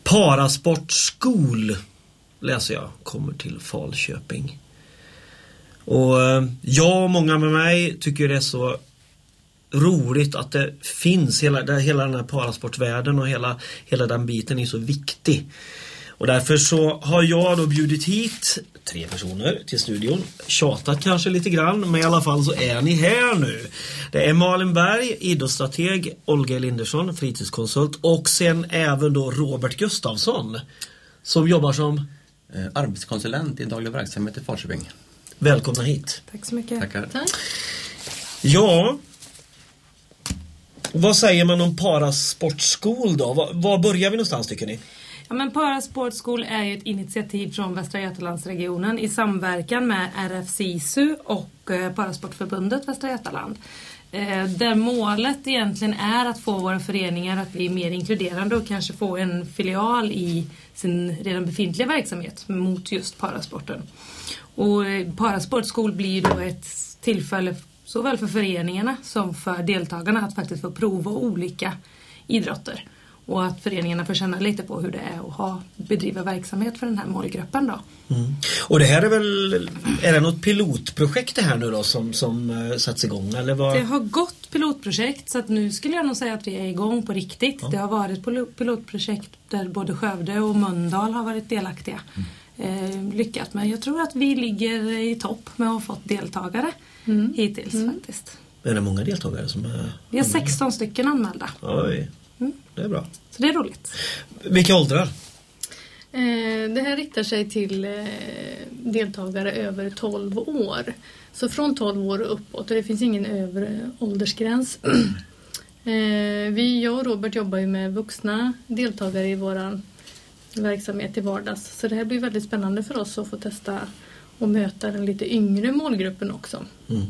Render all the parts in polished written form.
Parasportskol läser jag kommer till Falköping. Och jag och många med mig tycker det är så roligt att det finns hela den här parasportvärlden och hela den biten är så viktig. Och därför så har jag då bjudit hit 3 personer till studion. Tjatat kanske lite grann, men i alla fall så är ni här nu. Det är Malin Berg, idrottsstrateg, Olga Lindersson, fritidskonsult och sen även då Robert Gustafsson som jobbar som arbetskonsulent i daglig verksamhet i Falköping. Välkomna hit. Tack så mycket. Tackar. Tack. Ja, vad säger man om parasportskol då? Var börjar vi någonstans tycker ni? Ja, men Parasportskol är ju ett initiativ från Västra Götalandsregionen i samverkan med RFSISU och Parasportförbundet Västra Götaland. Där målet egentligen är att få våra föreningar att bli mer inkluderande och kanske få en filial i sin redan befintliga verksamhet mot just parasporten. Och Parasportskol blir då ett tillfälle såväl för föreningarna som för deltagarna att faktiskt få prova olika idrotter. Och att föreningarna får känna lite på hur det är att bedriva verksamhet för den här målgruppen då. Mm. Och det här är det något pilotprojekt det här nu då som sätts igång? Eller vad? Det har gått pilotprojekt så att nu skulle jag nog säga att vi är igång på riktigt. Ja. Det har varit pilotprojekt där både Skövde och Mölndal har varit delaktiga. Lyckat, men jag tror att vi ligger i topp med att ha fått deltagare hittills faktiskt. Är det många deltagare som är? Vi har 16 stycken anmälda. Oj, det är bra. Så det är roligt. Vilka åldrar? Det här riktar sig till deltagare över 12 år. Så från 12 år och uppåt, och det finns ingen övre åldersgräns. Jag och Robert jobbar ju med vuxna deltagare i våran verksamhet i vardags. Så det här blir väldigt spännande för oss att få testa och möta den lite yngre målgruppen också. Mm.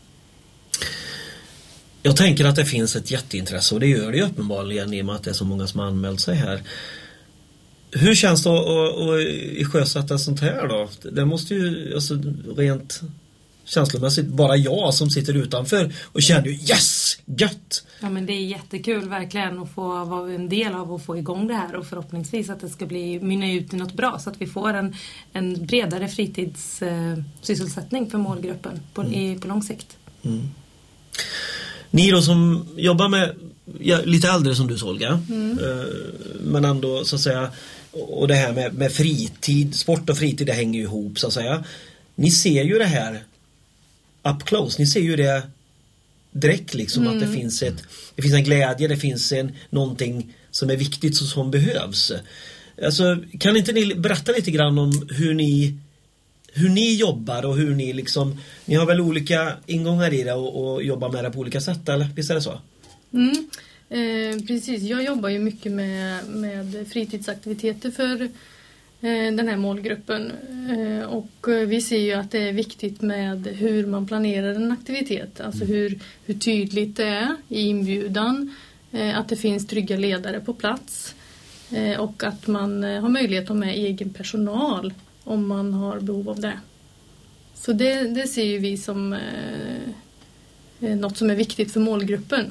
Jag tänker att det finns ett jätteintresse och det gör det ju uppenbarligen i och med att det är så många som har anmält sig här. Hur känns det att sjösätta sånt här då? Det måste ju alltså, rent känslomässigt bara jag som sitter utanför och känner ju yes, gött! Ja, men det är jättekul verkligen att få vara en del av och få igång det här och förhoppningsvis att det ska mynna ut i något bra så att vi får en bredare fritidssysselsättning för målgruppen på lång sikt. Mm. Ni då som jobbar med lite äldre som du Olga, men ändå så att säga, och det här med fritid, sport och fritid, det hänger ju ihop så att säga. Ni ser ju det här up close, ni ser ju det direkt liksom att det finns en glädje, det finns någonting som är viktigt som behövs. Alltså, kan inte ni berätta lite grann om hur ni jobbar och hur ni liksom, ni har väl olika ingångar i det och jobbar med det på olika sätt, eller visst är det så? Precis, jag jobbar ju mycket med fritidsaktiviteter för den här målgruppen och vi ser ju att det är viktigt med hur man planerar en aktivitet, alltså hur tydligt det är i inbjudan, att det finns trygga ledare på plats och att man har möjlighet att ha med egen personal om man har behov av det. Så det ser ju vi som något som är viktigt för målgruppen.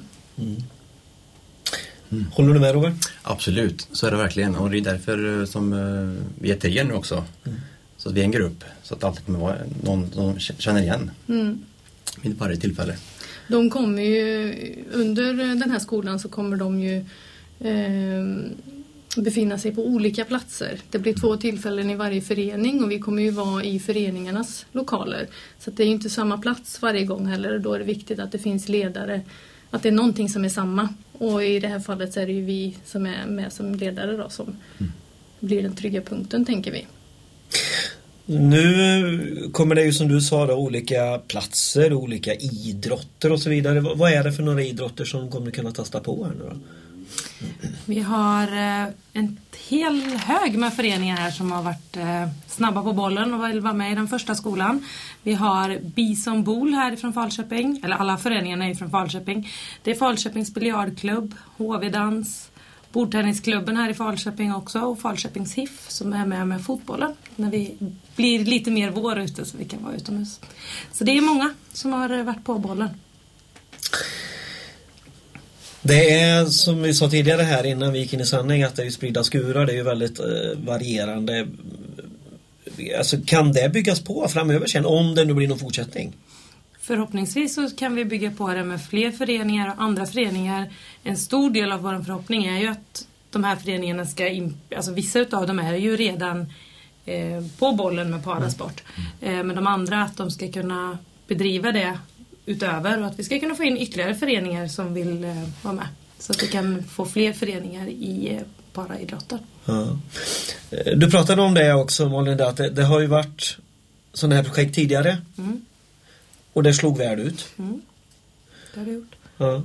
Håller du med, Robert? Absolut, så är det verkligen. Och det är därför som vi är 3 nu också. Så att vi är en grupp. Så att alltid kommer vara någon som känner igen vid varje tillfälle. De kommer ju, under den här skolan så kommer de ju befinna sig på olika platser. Det blir 2 tillfällen i varje förening och vi kommer ju vara i föreningarnas lokaler. Så att det är ju inte samma plats varje gång heller. Då är det viktigt att det finns ledare, att det är någonting som är samma. Och i det här fallet så är det ju vi som är med som ledare då som blir den trygga punkten, tänker vi. Nu kommer det ju som du sa då, olika platser, olika idrotter och så vidare. Vad är det för några idrotter som kommer kunna testa på här nu då? Vi har en hel hög med föreningar här som har varit snabba på bollen och vill vara med i den första skolan. Vi har Bison Bowl här från Falköping, eller alla föreningarna är från Falköping. Det är Falköpings biljardklubb, HV-dans, bordtennisklubben här i Falköping också och Falköpings HIF som är med fotbollen när vi blir lite mer vår ute så vi kan vara utomhus. Så det är många som har varit på bollen. Det är som vi sa tidigare här innan vi gick in i sändning att det är spridda skurar, det är ju väldigt varierande. Alltså, kan det byggas på framöver sen om det nu blir någon fortsättning? Förhoppningsvis så kan vi bygga på det med fler föreningar och andra föreningar. En stor del av vår förhoppning är ju att de här föreningarna ska, alltså vissa utav dem är ju redan på bollen med parasport. Men de andra att de ska kunna bedriva det utöver och att vi ska kunna få in ytterligare föreningar som vill vara med. Så att vi kan få fler föreningar i paraidrotten. Ja. Du pratade om det också, Malin, att det har ju varit sådana här projekt tidigare. Och det slog väl ut. Det har det gjort. Ja.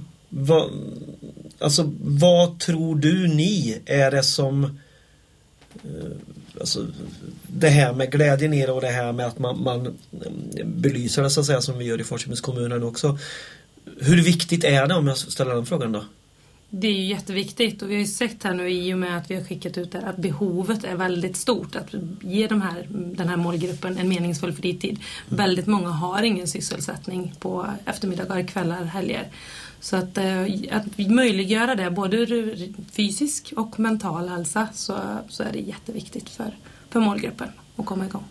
Vad tror du ni är det som alltså det här med glädjen i det och det här med att man belyser det så att säga som vi gör i Falköpingskommunen också. Hur viktigt är det om jag ställer den frågan då? Det är ju jätteviktigt och vi har ju sett här nu i och med att vi har skickat ut det att behovet är väldigt stort att ge den här målgruppen en meningsfull fritid. Väldigt många har ingen sysselsättning på eftermiddagar, kvällar, helger. Så att möjliggöra det både ur fysisk och mental hälsa så är det jätteviktigt för målgruppen att komma igång.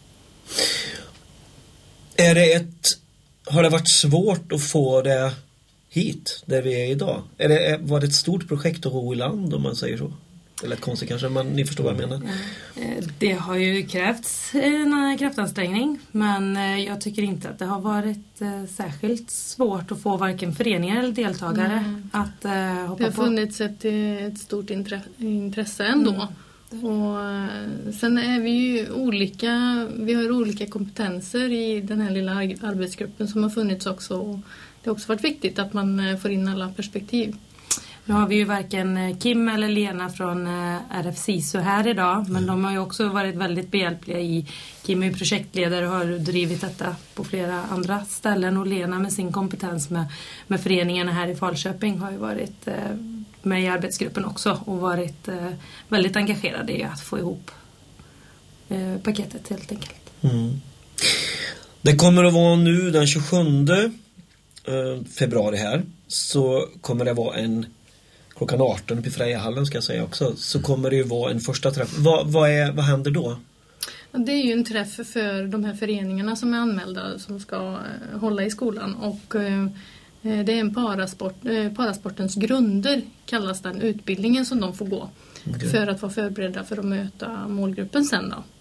Har det varit svårt att få det hit där vi är idag? Var det ett stort projekt att ro i land om man säger så? Eller konstigt kanske, men ni förstår vad jag menar. Det har ju krävts en kraftansträngning, men jag tycker inte att det har varit särskilt svårt att få varken föreningar eller deltagare att hoppa på. Det har funnits ett stort intresse ändå. Och sen är vi ju vi har olika kompetenser i den här lilla arbetsgruppen som har funnits också. Och det har också varit viktigt att man får in alla perspektiv. Nu har vi ju varken Kim eller Lena från RFSISU här idag. Men de har ju också varit väldigt behjälpliga Kim är ju projektledare och har drivit detta på flera andra ställen. Och Lena med sin kompetens med föreningarna här i Falköping har ju varit med i arbetsgruppen också. Och varit väldigt engagerad i att få ihop paketet helt enkelt. Det kommer att vara nu den 27 februari här. Så kommer det vara klockan 18 uppe i Frejahallen ska jag säga också. Så kommer det ju vara en första träff. Vad händer då? Det är ju en träff för de här föreningarna som är anmälda som ska hålla i skolan. Och det är en parasportens grunder kallas den utbildningen som de får gå. Okay. För att vara förberedda för att möta målgruppen sen då.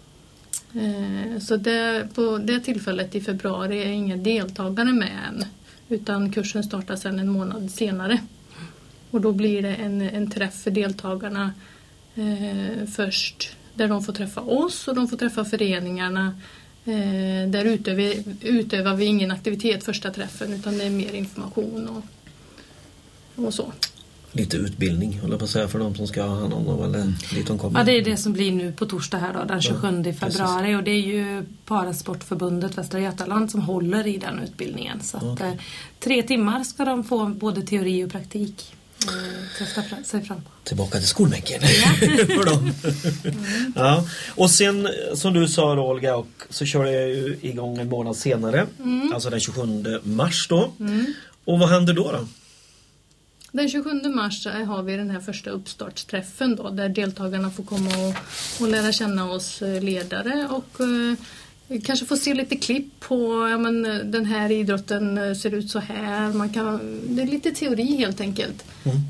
Så på det tillfället i februari är inga deltagare med än. Utan kursen startar sedan en månad senare. Och då blir det en träff för deltagarna först. Där de får träffa oss och de får träffa föreningarna. Där utövar vi ingen aktivitet första träffen utan det är mer information och så. Lite utbildning håller på att säga för de som ska ha hand om dem eller lite om kommer. Ja, det är det som blir nu på torsdag här då, den 27 februari. Precis. Och det är ju Parasportförbundet Västra Götaland som håller i den utbildningen. Så att 3 timmar ska de få både teori och praktik. Testa sig fram. Tillbaka till skolbänken. För dem. Ja. Och sen som du sa då, Olga, och så kör jag ju igång en månad senare. Alltså den 27 mars då. Och vad händer då? Den 27 mars har vi den här första uppstartsträffen då, där deltagarna får komma och lära känna oss ledare och kanske få se lite klipp på den här idrotten ser ut så här. Det är lite teori helt enkelt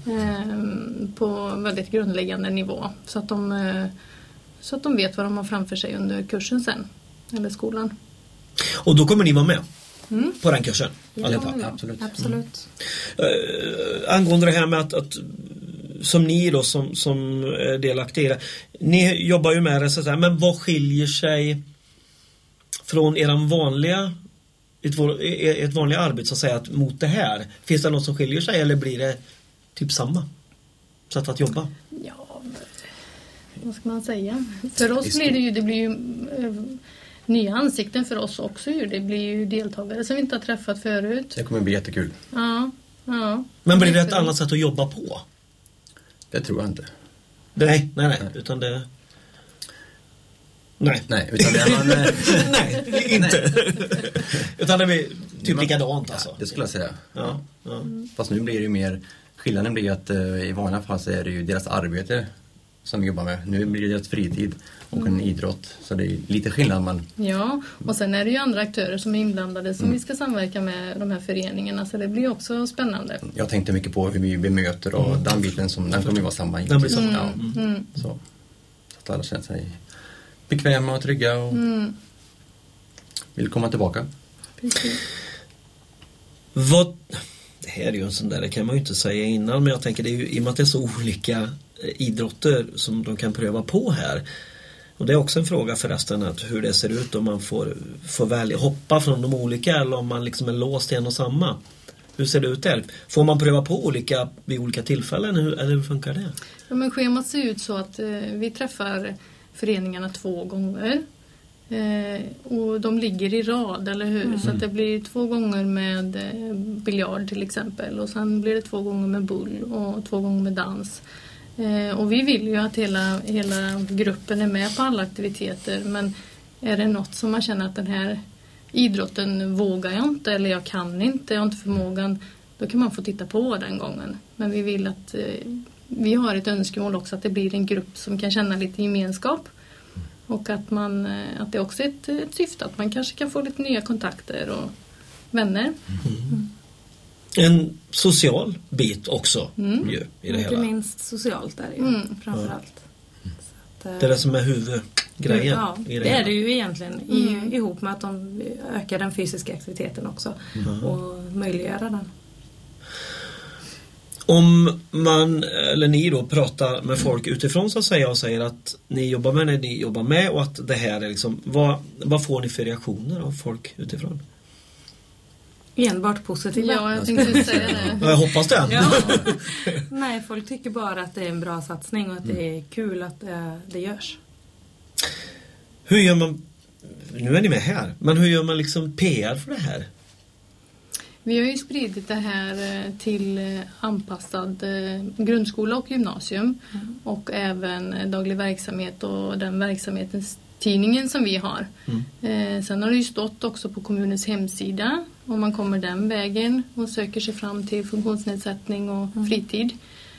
på väldigt grundläggande nivå så att de vet vad de har framför sig under kursen sen, eller skolan. Och då kommer ni vara med? På den kursen? Ja, absolut. Angående det här med att som ni då som är delaktiga i det, ni jobbar ju med det så här, men vad skiljer sig från ett vanliga arbete så att säga mot det här? Finns det något som skiljer sig eller blir det typ samma sätt att jobba? Ja, vad ska man säga? För oss blir det blir ju nya ansikten för oss också. Det blir ju deltagare som vi inte har träffat förut. Det kommer bli jättekul. Ja. Men blir det ett annat sätt att jobba på? Det tror jag inte. Nej. Utan det... Nej, utan det man... Nej, inte. Utan det blir typ likadant alltså. Ja, det skulle jag säga. Ja. Fast nu blir det ju mer Skillnaden blir att i vanliga fall så är det ju deras arbete som vi jobbar med. Nu blir det deras fritid och en idrott. Så det är lite skillnad. Men... Ja, och sen är det ju andra aktörer som är inblandade som vi ska samverka med de här föreningarna. Så det blir också spännande. Jag tänkte mycket på hur vi bemöter och den biten den kommer ju vara samma. Den blir samma. Så att alla känner sig bekväma och trygga och vill komma tillbaka. Precis. Det här är ju en sån där, det kan man ju inte säga innan, men jag tänker det är ju i och med att det är så olika idrotter som de kan pröva på här. Och det är också en fråga förresten att hur det ser ut om man får välja hoppa från de olika eller om man liksom är låst till en och samma. Hur ser det ut där? Får man pröva på olika vid olika tillfällen eller hur funkar det? Ja, men schemat ser ut så att vi träffar föreningarna 2 gånger. Och de ligger i rad, eller hur? Så att det blir 2 gånger med biljard till exempel. Och sen blir det 2 gånger med bull och 2 gånger med dans. Och vi vill ju att hela gruppen är med på alla aktiviteter. Men är det något som man känner att den här idrotten vågar jag inte eller jag kan inte, jag har inte förmågan, då kan man få titta på den gången. Men vi vill att vi har ett önskemål också att det blir en grupp som kan känna lite gemenskap. Och att det är också ett syfte att man kanske kan få lite nya kontakter och vänner. En social bit också ju, i det hela. Inte minst socialt är det ju framförallt. Det är det som är huvudgrejen. Ja, i det är det ju egentligen ihop med att de ökar den fysiska aktiviteten också och möjliggöra den. Om man, eller ni då, pratar med folk utifrån så att säga och säger att ni jobbar med när ni jobbar med och att det här är liksom, vad får ni för reaktioner av folk utifrån? Enbart positiva. Ja, jag tänkte säga det. Jag hoppas det. Ja. Nej, folk tycker bara att det är en bra satsning och att det är kul att det görs. Hur gör man, nu är ni med här, men hur gör man liksom PR för det här? Vi har ju spridit det här till anpassad grundskola och gymnasium och även daglig verksamhet och den verksamhetens tidningen som vi har. Sen har det ju stått också på kommunens hemsida om man kommer den vägen och söker sig fram till funktionsnedsättning och fritid.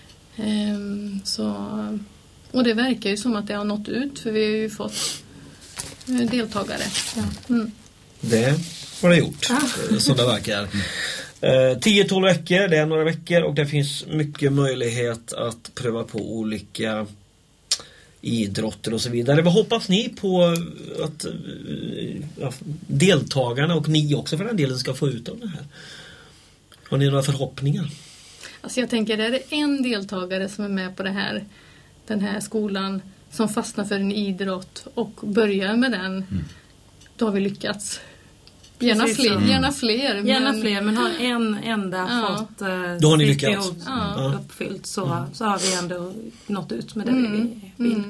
Och det verkar ju som att det har nått ut för vi har ju fått deltagare. Det har det gjort, som det verkar. 10-12 veckor, det är några veckor och det finns mycket möjlighet att pröva på olika idrotter och så vidare. Vad hoppas ni på att deltagarna och ni också för den delen ska få ut av det här? Har ni några förhoppningar? Alltså jag tänker, är det en deltagare som är med på den här skolan som fastnar för en idrott och börjar med den, då har vi lyckats. Gärna fler, men har en enda fått då har ni lyckats. Uppfyllt så har vi ändå nått ut med det vi vill.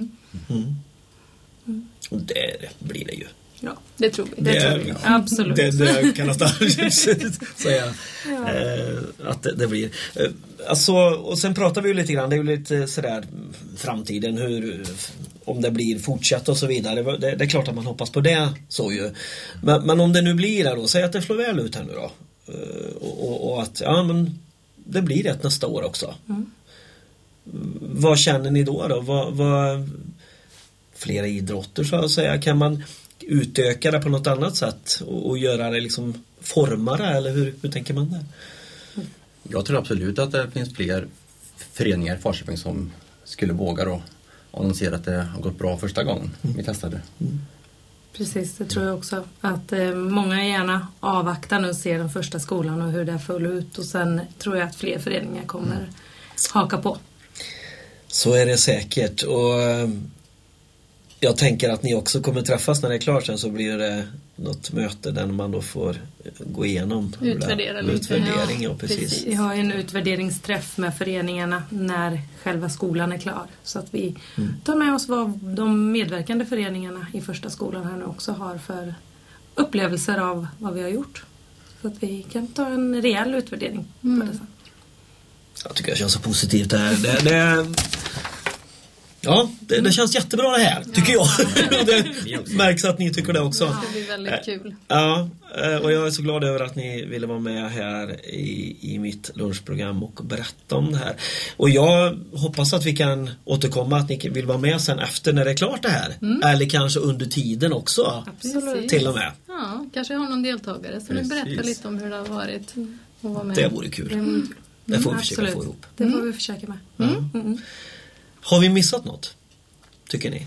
Och det blir det ju. Ja, det tror vi. Det tror vi. Absolut. Det kan nästan säga att det blir. Alltså, och sen pratar vi ju lite grann, det är ju lite sådär framtiden, om det blir fortsatt och så vidare. Det är klart att man hoppas på det så ju. Men om det nu blir det då, säg att det slår väl ut här nu då. Och att men det blir rätt nästa år också. Vad känner ni då? Vad flera idrotter så att säga, kan man utöka det på något annat sätt och göra det liksom formare, eller hur tänker man där? Jag tror absolut att det finns fler föreningar i Falköping som skulle våga då, om de ser att det har gått bra första gången vi testade. Precis, det tror jag också. Att många gärna avvaktar nu och ser den första skolan och hur det föll ut, och sen tror jag att fler föreningar kommer haka på. Så är det säkert, och jag tänker att ni också kommer träffas när det är klart, sen så blir det något möte där man då får gå igenom utvärdering. Ja, precis. Vi har en utvärderingsträff med föreningarna när själva skolan är klar, så att vi tar med oss vad de medverkande föreningarna i första skolan här nu också har för upplevelser av vad vi har gjort, så att vi kan ta en rejäl utvärdering på det sen. Jag tycker det känns så positivt det här. Ja, det känns jättebra det här, tycker jag. Det märks att ni tycker det också. Det ska bli väldigt kul. Ja, och jag är så glad över att ni ville vara med här i mitt lunchprogram och berätta om det här. Och jag hoppas att vi kan återkomma, att ni vill vara med sen efter när det är klart det här. Eller kanske under tiden också. Absolut. Till och med. Ja, kanske har någon deltagare som vill berätta lite om hur det har varit att vara med. Det vore kul. Det får vi försöka få ihop. Det får vi försöka med. Har vi missat något? Tycker ni?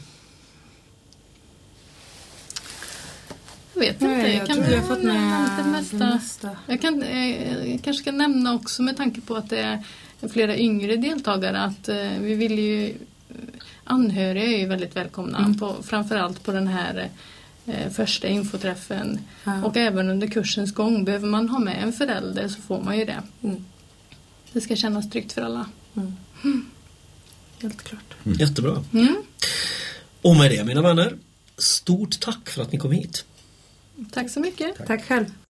Jag vet inte. Jag tror jag har fått med det mesta. Jag kanske ska nämna också, med tanke på att det är flera yngre deltagare, att vi vill ju, anhöriga är ju väldigt välkomna, framförallt på den här första infoträffen. Och även under kursens gång behöver man ha med en förälder, så får man ju det. Det ska kännas tryggt för alla. Helt klart. Jättebra. Och med det, mina vänner, stort tack för att ni kom hit. Tack så mycket. Tack själv.